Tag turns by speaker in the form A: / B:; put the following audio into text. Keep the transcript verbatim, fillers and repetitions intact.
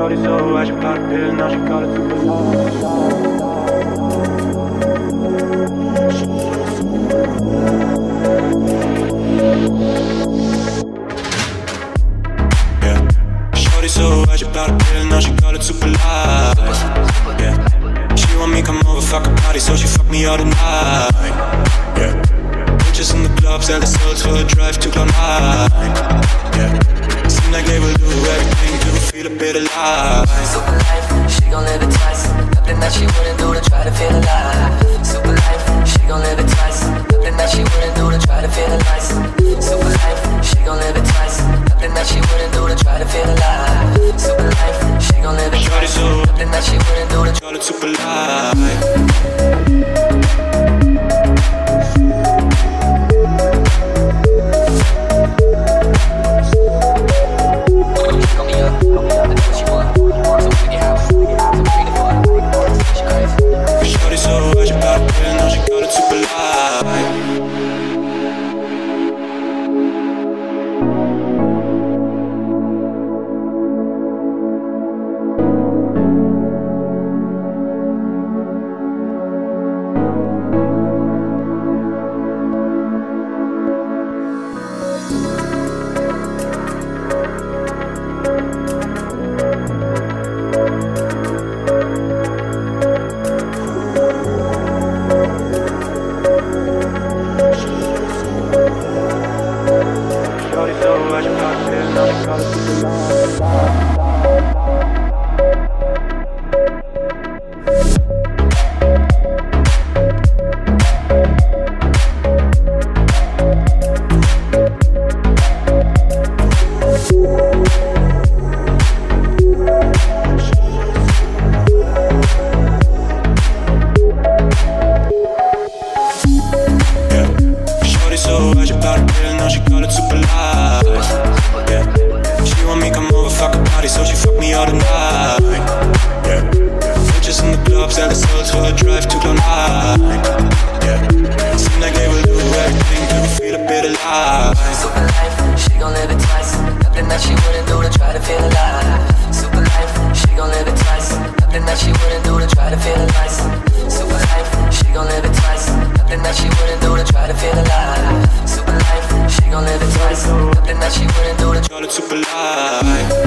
A: Shorty so high, she popped a pill, now she call it super love. So high, she bought a pill, now she call it super life. Yeah. She want me come over, fuck a party, so she fuck me all the night. Yeah. Bitches in the club, sell the souls for a drive to Cloud nine. Yeah. Seem like they will do everything to feel a bit alive.
B: Super life, she gon' live it twice. Nothing that she wouldn't do to try to feel alive. Super life, she gon' live it twice. Nothing that she wouldn't do to try to feel alive. Super life, she gon' live it twice. Nothing that she wouldn't do to try to feel alive. Super life, she gon' live it twice. Nothing that she wouldn't do to
A: call it super life.
B: Super life, she gon' live it twice. Nothing that she wouldn't do to
A: call it super life.